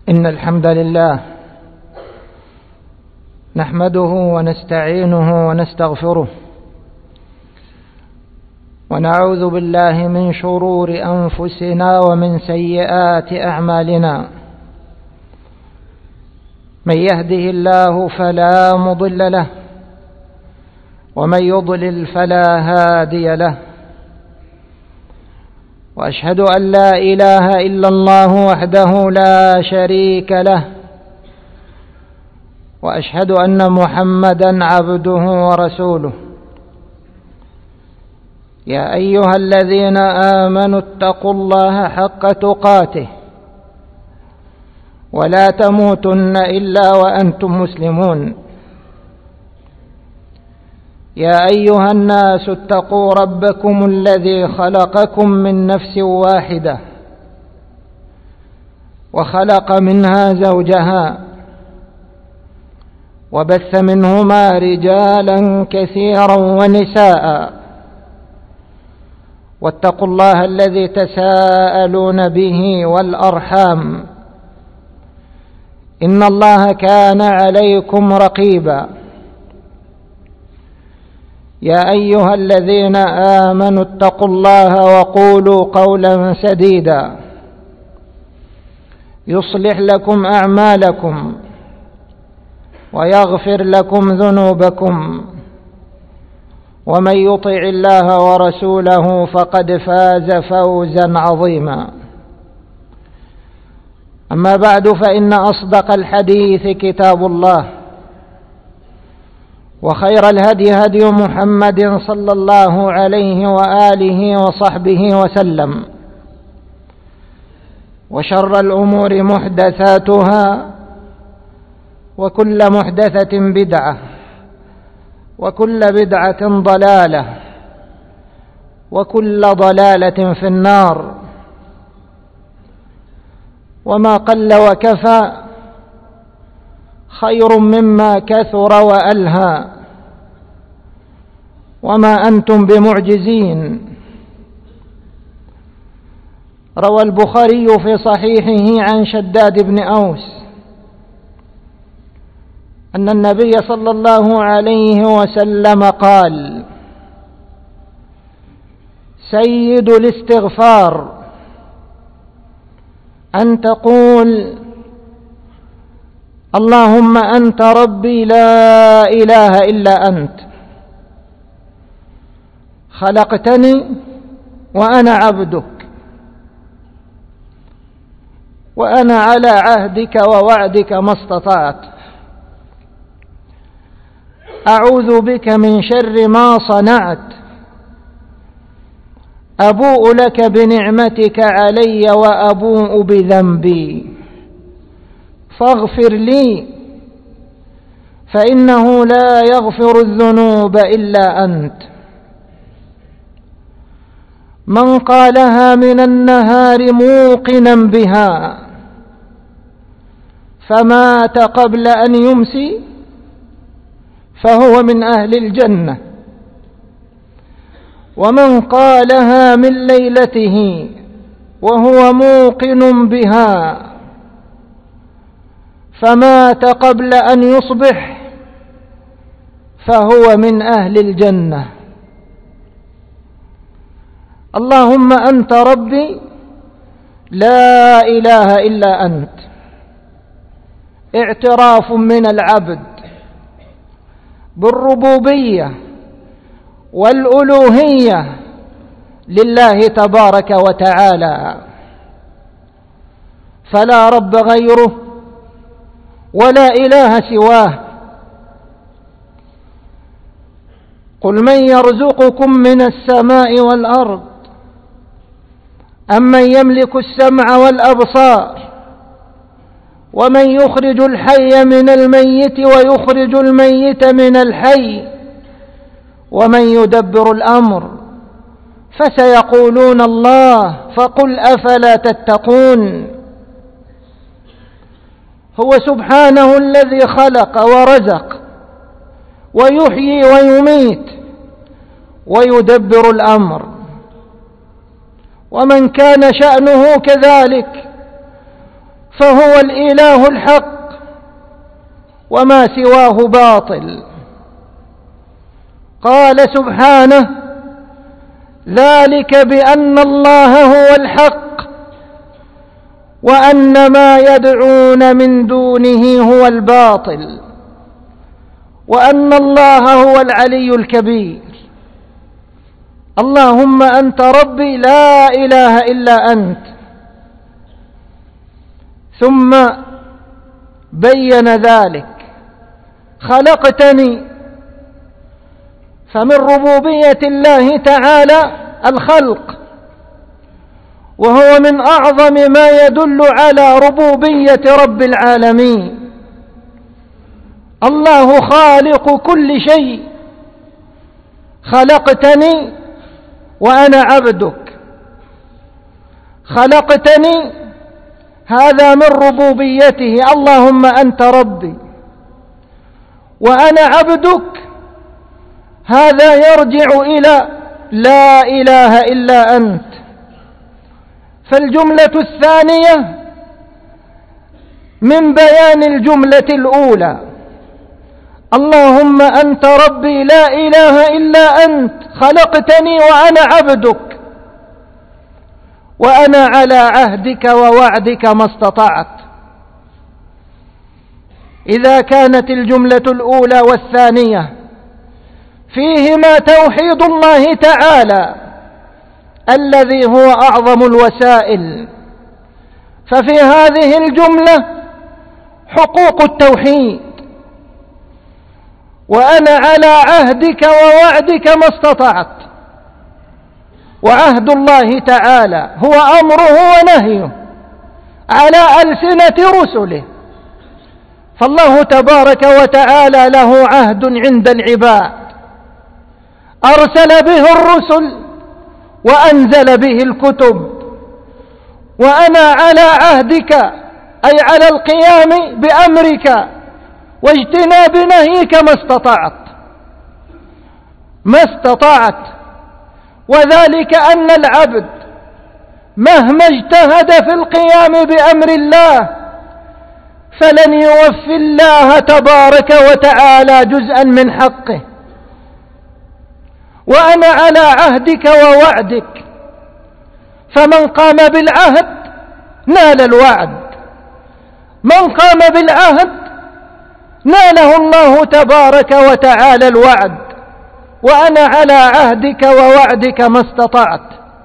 إن الحمد لله نحمده ونستعينه ونستغفره ونعوذ بالله من شرور أنفسنا ومن سيئات أعمالنا. من يهده الله فلا مضل له ومن يضلل فلا هادي له، وأشهد أن لا إله إلا الله وحده لا شريك له، وأشهد أن محمدا عبده ورسوله. يا أيها الذين آمنوا اتقوا الله حق تقاته ولا تموتن إلا وأنتم مسلمون. يا أيها الناس اتقوا ربكم الذي خلقكم من نفس واحدة وخلق منها زوجها وبث منهما رجالا كثيرا ونساء، واتقوا الله الذي تساءلون به والأرحام إن الله كان عليكم رقيبا. يا أيها الذين آمنوا اتقوا الله وقولوا قولا سديدا يصلح لكم أعمالكم ويغفر لكم ذنوبكم، ومن يطع الله ورسوله فقد فاز فوزا عظيما. أما بعد، فإن أصدق الحديث كتاب الله، وخير الهدي هدي محمد صلى الله عليه وآله وصحبه وسلم، وشر الأمور محدثاتها، وكل محدثة بدعة، وكل بدعة ضلالة، وكل ضلالة في النار. وما قل وكفى خير مما كثر وألهى، وما أنتم بمعجزين. روى البخاري في صحيحه عن شداد بن أوس أن النبي صلى الله عليه وسلم قال: سيد الاستغفار أن تقول: اللهم أنت ربي لا إله إلا أنت، خلقتني وأنا عبدك، وأنا على عهدك ووعدك ما استطعت، أعوذ بك من شر ما صنعت، أبوء لك بنعمتك علي وأبوء بذنبي، فاغفر لي فإنه لا يغفر الذنوب إلا أنت. من قالها من النهار موقنا بها فمات قبل أن يمسي فهو من أهل الجنة، ومن قالها من ليلته وهو موقن بها فمات قبل أن يصبح فهو من أهل الجنة. اللهم أنت ربي لا إله إلا أنت، اعتراف من العبد بالربوبية والألوهية لله تبارك وتعالى، فلا رب غيره ولا إله سواه. قل من يرزقكم من السماء والأرض أمن يملك السمع والأبصار ومن يخرج الحي من الميت ويخرج الميت من الحي ومن يدبر الأمر، فسيقولون الله، فقل أفلا تتقون. هو سبحانه الذي خلق ورزق ويحيي ويميت ويدبر الأمر، ومن كان شأنه كذلك فهو الإله الحق وما سواه باطل. قال سبحانه: ذلك بأن الله هو الحق وأن ما يدعون من دونه هو الباطل وأن الله هو العلي الكبير. اللهم أنت ربي لا إله إلا أنت. ثم بين ذلك: خلقتني. فمن ربوبية الله تعالى الخلق، وهو من أعظم ما يدل على ربوبية رب العالمين. الله خالق كل شيء. خلقتني وأنا عبدك. خلقتني هذا من ربوبيته، اللهم أنت ربي وأنا عبدك، هذا يرجع إلى لا إله إلا أنت. فالجملة الثانية من بيان الجملة الأولى: اللهم أنت ربي لا إله إلا أنت، خلقتني وأنا عبدك وأنا على عهدك ووعدك ما استطعت. إذا كانت الجملة الأولى والثانية فيهما توحيد الله تعالى الذي هو أعظم الوسائل، ففي هذه الجملة حقوق التوحيد: وأنا على عهدك ووعدك ما استطعت. وعهد الله تعالى هو أمره ونهيه على ألسنة رسله، فالله تبارك وتعالى له عهد عند العباد أرسل به الرسل وأنزل به الكتب. وأنا على عهدك أي على القيام بأمرك واجتناب نهيك ما استطعت. وذلك أن العبد مهما اجتهد في القيام بأمر الله فلن يوفي الله تبارك وتعالى جزءا من حقه. وأنا على عهدك ووعدك، فمن قام بالعهد نال الوعد، من قام بالعهد ناله الله تبارك وتعالى الوعد. وأنا على عهدك ووعدك ما استطعت.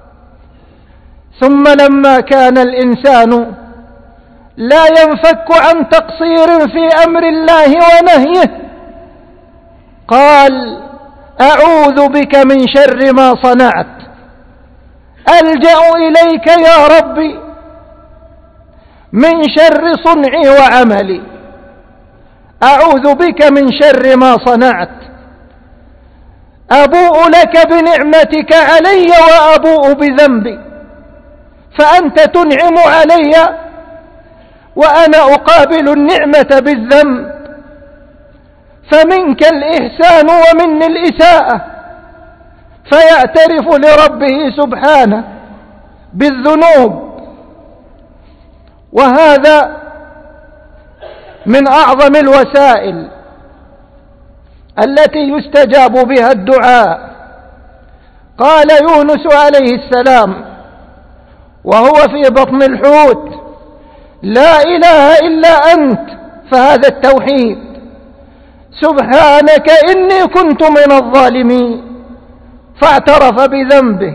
ثم لما كان الإنسان لا ينفك عن تقصير في أمر الله ونهيه قال: أعوذ بك من شر ما صنعت، ألجأ إليك يا ربي من شر صنعي وعملي. أعوذ بك من شر ما صنعت، أبوء لك بنعمتك علي وأبوء بذنبي، فأنت تنعم علي وأنا أقابل النعمة بالذنب، فمنك الإحسان ومني الإساءة. فيعترف لربه سبحانه بالذنوب. وهذا من أعظم الوسائل التي يستجاب بها الدعاء. قال يونس عليه السلام وهو في بطن الحوت: لا إله إلا أنت، فهذا التوحيد. سبحانك إني كنت من الظالمين، فاعترف بذنبه.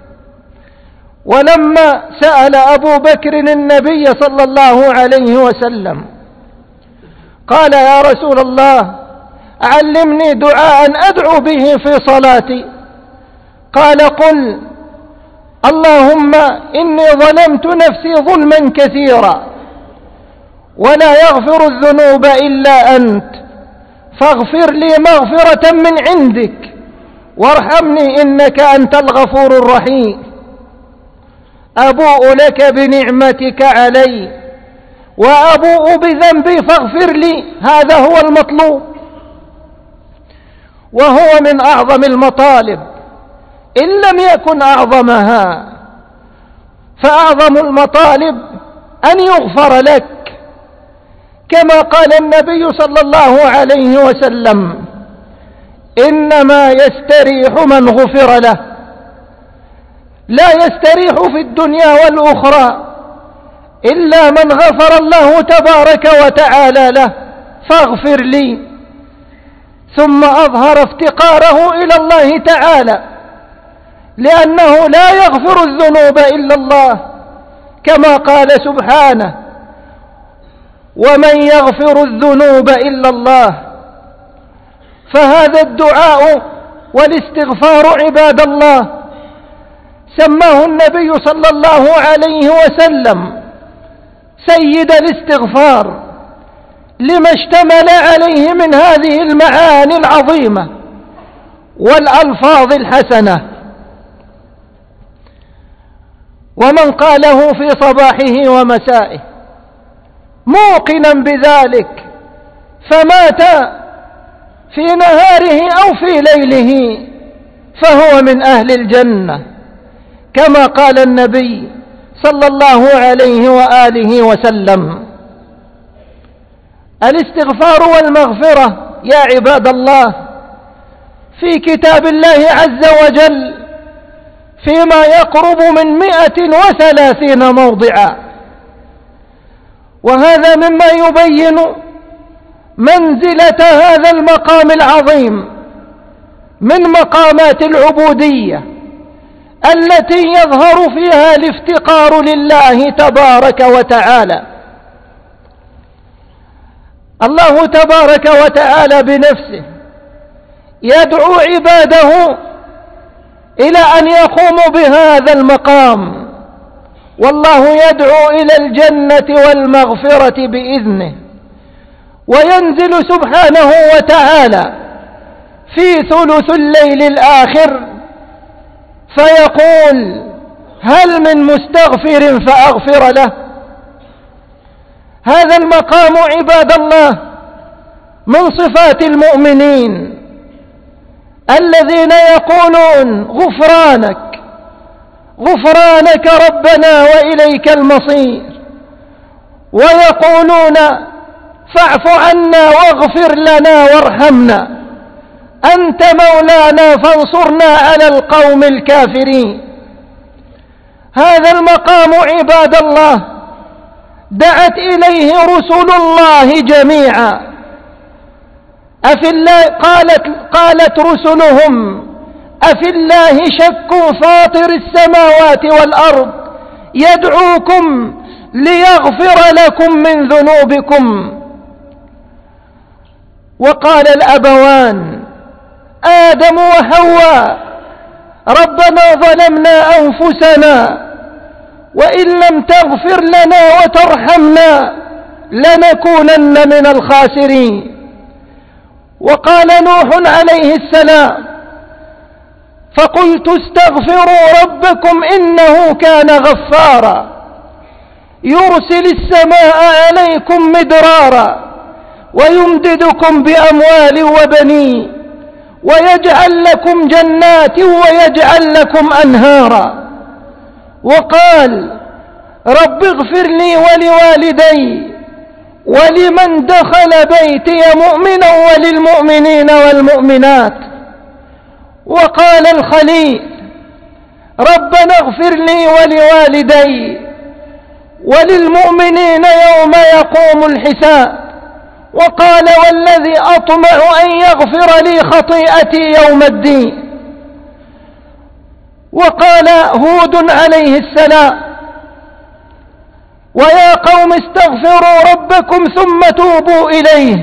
ولما سأل أبو بكر النبي صلى الله عليه وسلم قال: يا رسول الله علمني دعاء أدعو به في صلاتي. قال: قل: اللهم إني ظلمت نفسي ظلما كثيرا ولا يغفر الذنوب إلا أنت، فاغفر لي مغفرة من عندك وارحمني إنك أنت الغفور الرحيم. أبوء لك بنعمتك علي وأبوء بذنبي فاغفر لي، هذا هو المطلوب، وهو من أعظم المطالب إن لم يكن أعظمها. فأعظم المطالب أن يغفر لك، كما قال النبي صلى الله عليه وسلم: إنما يستريح من غفر له، لا يستريح في الدنيا والأخرى إلا من غفر الله تبارك وتعالى له: فاغفر لي. ثم أظهر افتقاره إلى الله تعالى، لأنه لا يغفر الذنوب إلا الله، كما قال سبحانه: ومن يغفر الذنوب إلا الله. فهذا الدعاء والاستغفار عباد الله سماه النبي صلى الله عليه وسلم سيد الاستغفار، لما اشتمل عليه من هذه المعاني العظيمة والألفاظ الحسنة. ومن قاله في صباحه ومسائه موقنا بذلك فمات في نهاره أو في ليله فهو من أهل الجنة، كما قال النبي صلى الله عليه وآله وسلم. الاستغفار والمغفرة يا عباد الله في كتاب الله عز وجل فيما يقرب من 130 موضعا، وهذا مما يبين منزلة هذا المقام العظيم من مقامات العبودية التي يظهر فيها الافتقار لله تبارك وتعالى. الله تبارك وتعالى بنفسه يدعو عباده إلى أن يقوموا بهذا المقام، والله يدعو إلى الجنة والمغفرة بإذنه، وينزل سبحانه وتعالى في ثلث الليل الآخر فيقول: هل من مستغفر فأغفر له. هذا المقام عباد الله من صفات المؤمنين الذين يقولون: غفرانك غفرانك ربنا وإليك المصير، ويقولون: فاعف عنا واغفر لنا وارحمنا، أنت مولانا فانصرنا على القوم الكافرين. هذا المقام عباد الله دعت إليه رسل الله جميعا. أفي الله قالت رسلهم: أفي الله شك فاطر السماوات والأرض يدعوكم ليغفر لكم من ذنوبكم. وقال الأبوان آدم وحواء: ربنا ظلمنا أنفسنا وإن لم تغفر لنا وترحمنا لنكونن من الخاسرين. وقال نوح عليه السلام: فقلت استغفروا ربكم إنه كان غفارا يرسل السماء عليكم مدرارا ويمددكم بأموال وبنين ويجعل لكم جنات ويجعل لكم أنهارا. وقال: رب اغفر لي ولوالدي ولمن دخل بيتي مؤمنا وللمؤمنين والمؤمنات. وقال الخليل: ربنا اغفر لي ولوالدي وللمؤمنين يوم يقوم الحساب. وقال: والذي أطمع أن يغفر لي خطيئتي يوم الدين. وقال هود عليه السلام: ويا قوم استغفروا ربكم ثم توبوا إليه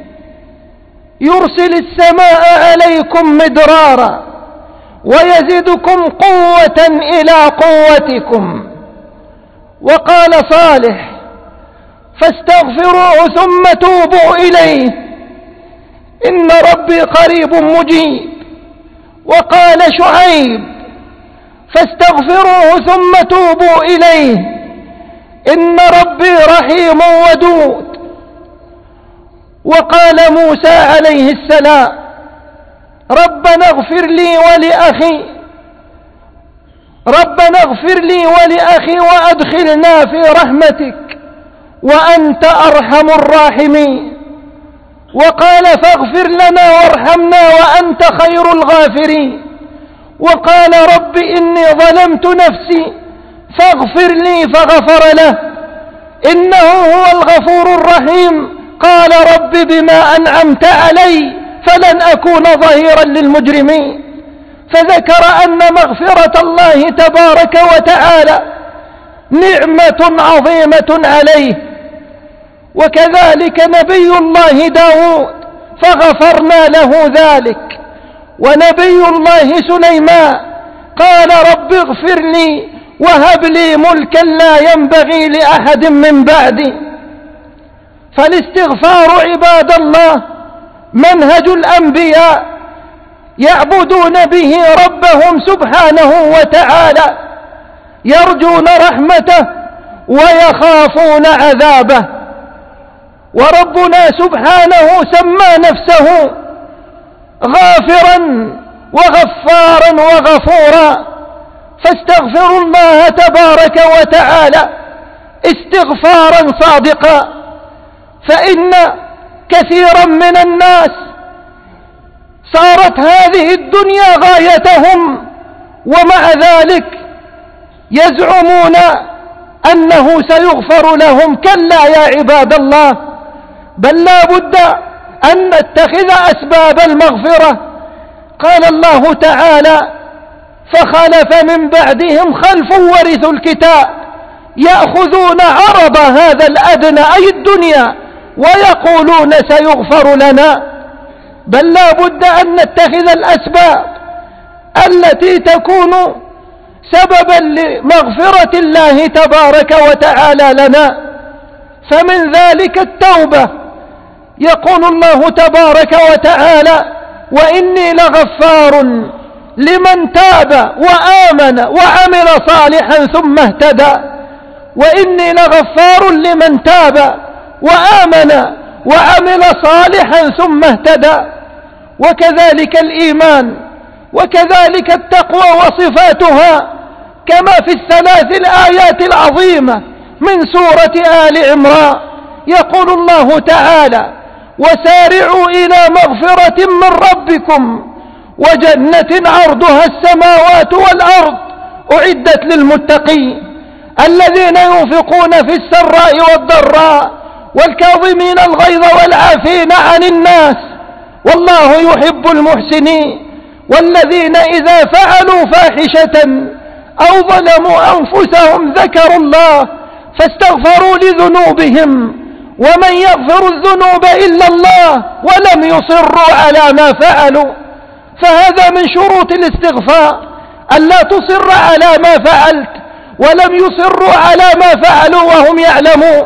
يرسل السماء عليكم مدرارا ويزدكم قوة إلى قوتكم. وقال صالح: فاستغفروه ثم توبوا إليه إن ربي قريب مجيب. وقال شعيب: فاستغفروه ثم توبوا إليه إن ربي رحيم ودود. وقال موسى عليه السلام: ربنا اغفر لي ولأخي ربنا اغفر لي ولأخي وأدخلنا في رحمتك وأنت أرحم الراحمين. وقال فاغفر لنا وارحمنا وأنت خير الغافرين. وقال رب إني ظلمت نفسي فاغفر لي فغفر له إنه هو الغفور الرحيم. قال رب بما أنعمت علي فلن أكون ظهيرا للمجرمين. فذكر أن مغفرة الله تبارك وتعالى نعمة عظيمة عليه. وكذلك نبي الله داود فغفرنا له ذلك. ونبي الله سليمان قال رب اغفر لي وهب لي ملكا لا ينبغي لأحد من بعدي. فالاستغفار عباد الله منهج الأنبياء يعبدون به ربهم سبحانه وتعالى، يرجون رحمته ويخافون عذابه. وربنا سبحانه سمى نفسه غافرا وغفارا وغفورا. فاستغفروا الله تبارك وتعالى استغفارا صادقا. فإن كثيرا من الناس صارت هذه الدنيا غايتهم، ومع ذلك يزعمون أنه سيغفر لهم. كلا يا عباد الله، بل لا بد أن نتخذ أسباب المغفرة. قال الله تعالى فخلف من بعدهم خلف ورثوا الكتاب يأخذون عرض هذا الأدنى أي الدنيا ويقولون سيغفر لنا. بل لا بد أن نتخذ الأسباب التي تكون سببا لمغفرة الله تبارك وتعالى لنا. فمن ذلك التوبة. يقول الله تبارك وتعالى وإني لغفار لمن تاب وآمن وعمل صالحا ثم اهتدى. وإني لغفار لمن تاب وآمن وعمل صالحا ثم اهتدى. وكذلك الإيمان وكذلك التقوى وصفاتها كما في الثلاث الآيات العظيمة من سورة آل عمران. يقول الله تعالى وسارعوا إلى مغفرة من ربكم وجنة عرضها السماوات والأرض أعدت للمتقين الذين ينفقون في السراء والضراء والكاظمين الغيظ والعافين عن الناس والله يحب المحسنين. والذين إذا فعلوا فاحشة أو ظلموا أنفسهم ذكروا الله فاستغفروا لذنوبهم ومن يغفر الذنوب إلا الله ولم يصروا على ما فعلوا. فهذا من شروط الاستغفار ألا تصر على ما فعلت ولم يصروا على ما فعلوا وهم يعلمون.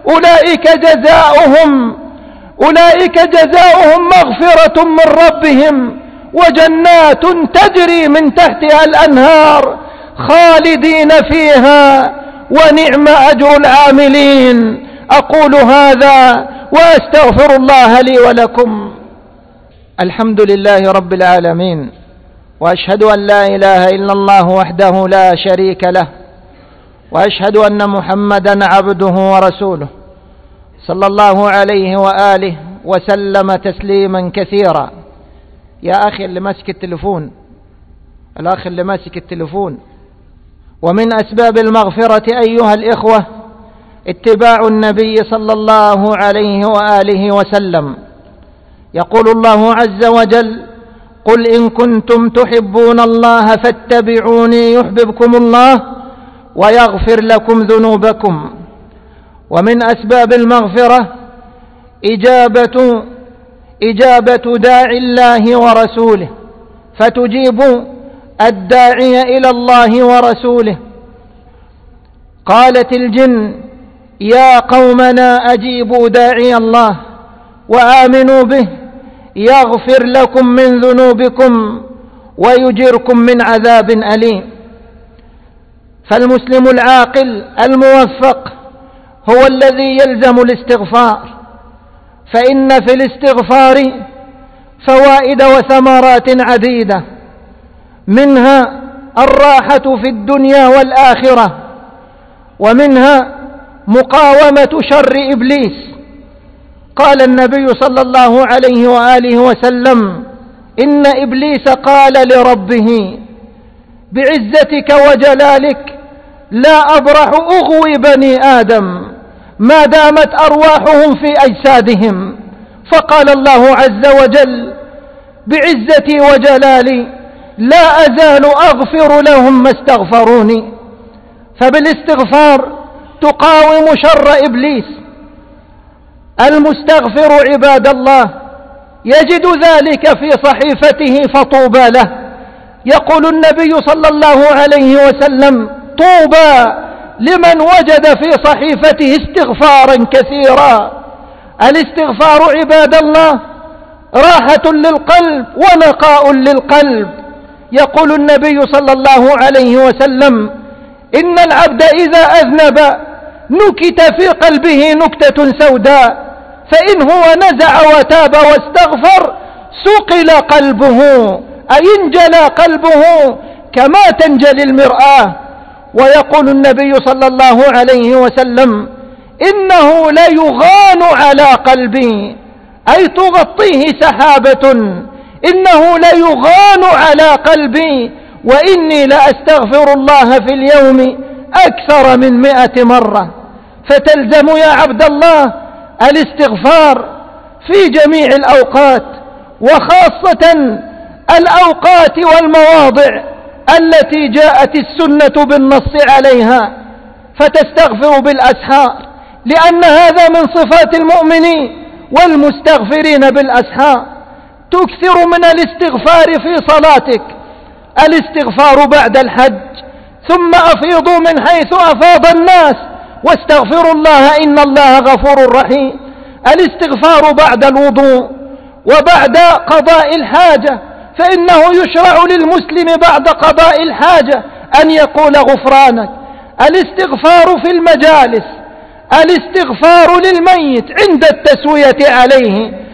أولئك جزاؤهم مغفرة من ربهم وجنات تجري من تحتها الأنهار خالدين فيها ونعم أجر العاملين. أقول هذا وأستغفر الله لي ولكم. الحمد لله رب العالمين، وأشهد أن لا إله إلا الله وحده لا شريك له، وأشهد أن محمدا عبده ورسوله صلى الله عليه وآله وسلم تسليما كثيرا. يا أخي اللي ماسك التلفون، الأخ اللي ماسك التلفون، ومن أسباب المغفرة أيها الإخوة اتباع النبي صلى الله عليه وآله وسلم. يقول الله عز وجل قل إن كنتم تحبون الله فاتبعوني يحببكم الله ويغفر لكم ذنوبكم. ومن أسباب المغفرة إجابة داعي الله ورسوله، فتجيب الداعي إلى الله ورسوله. قالت الجن يا قومنا أجيبوا داعي الله وآمنوا به يغفر لكم من ذنوبكم ويجركم من عذاب أليم. فالمسلم العاقل الموفق هو الذي يلزم الاستغفار، فإن في الاستغفار فوائد وثمرات عديدة، منها الراحة في الدنيا والآخرة، ومنها مقاومة شر إبليس. قال النبي صلى الله عليه وآله وسلم: إن إبليس قال لربه: بعزتك وجلالك لا أبرح أغوي بني آدم ما دامت أرواحهم في أجسادهم. فقال الله عز وجل: بعزتي وجلالي لا أزال أغفر لهم ما استغفروني. فبالاستغفار تقاوم شر إبليس. المستغفر عباد الله يجد ذلك في صحيفته فطوبى له. يقول النبي صلى الله عليه وسلم: طوبى لمن وجد في صحيفته استغفارا كثيرا. الاستغفار عباد الله راحة للقلب ونقاء للقلب. يقول النبي صلى الله عليه وسلم: إن العبد إذا أذنب نكت في قلبه نكتة سوداء، فإن هو نزع وتاب واستغفر سقل قلبه، أي انجلى قلبه كما تنجلي المرآة. ويقول النبي صلى الله عليه وسلم: إنه ليغان على قلبي، أي تغطيه سحابة. إنه ليغان على قلبي وإني لأستغفر الله في اليوم أكثر من 100 مرة. فتلزم يا عبد الله الاستغفار في جميع الأوقات، وخاصة الأوقات والمواضع التي جاءت السنة بالنص عليها، فتستغفر بالأسحار، لأن هذا من صفات المؤمنين والمستغفرين بالأسحار. تكثر من الاستغفار في صلاتك، الاستغفار بعد الحج، ثم أفيضوا من حيث أفاض الناس واستغفروا الله إن الله غفور رحيم. الاستغفار بعد الوضوء وبعد قضاء الحاجة، فإنه يشرع للمسلم بعد قضاء الحاجة أن يقول غفرانك. الاستغفار في المجالس، الاستغفار للميت عند التسوية عليه،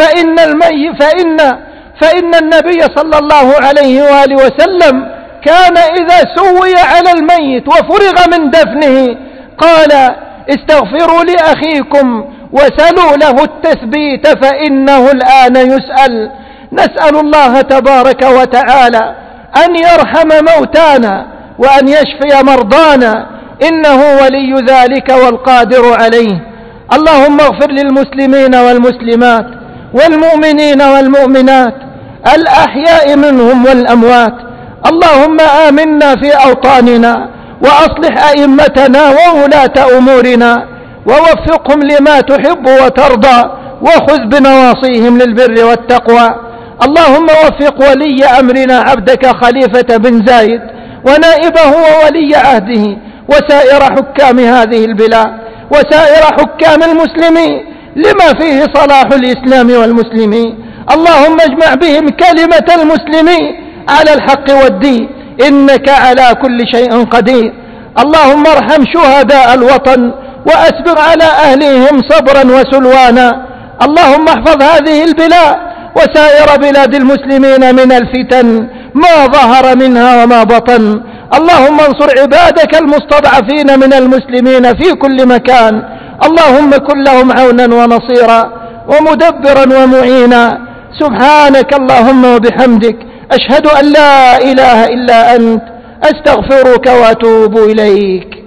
فإن النبي صلى الله عليه وآله وسلم كان إذا سوي على الميت وفرغ من دفنه قال: استغفروا لأخيكم وسلوا له التثبيت فإنه الآن يسأل. نسأل الله تبارك وتعالى أن يرحم موتانا وأن يشفي مرضانا، إنه ولي ذلك والقادر عليه. اللهم اغفر للمسلمين والمسلمات والمؤمنين والمؤمنات الأحياء منهم والأموات. اللهم آمنا في أوطاننا، وأصلح أئمتنا وولاة أمورنا، ووفقهم لما تحب وترضى، وخذ بنواصيهم للبر والتقوى. اللهم وفق ولي أمرنا عبدك خليفة بن زايد ونائبه وولي عهده وسائر حكام هذه البلاد وسائر حكام المسلمين لما فيه صلاح الإسلام والمسلمين. اللهم اجمع بهم كلمة المسلمين على الحق والدين، إنك على كل شيء قدير. اللهم ارحم شهداء الوطن وأسبغ على أهلهم صبرا وسلوانا. اللهم احفظ هذه البلاد وسائر بلاد المسلمين من الفتن ما ظهر منها وما بطن. اللهم انصر عبادك المستضعفين من المسلمين في كل مكان. اللهم كن لهم عونا ونصيرا ومدبرا ومعينا. سبحانك اللهم وبحمدك، أشهد أن لا إله إلا أنت، أستغفرك وأتوب إليك.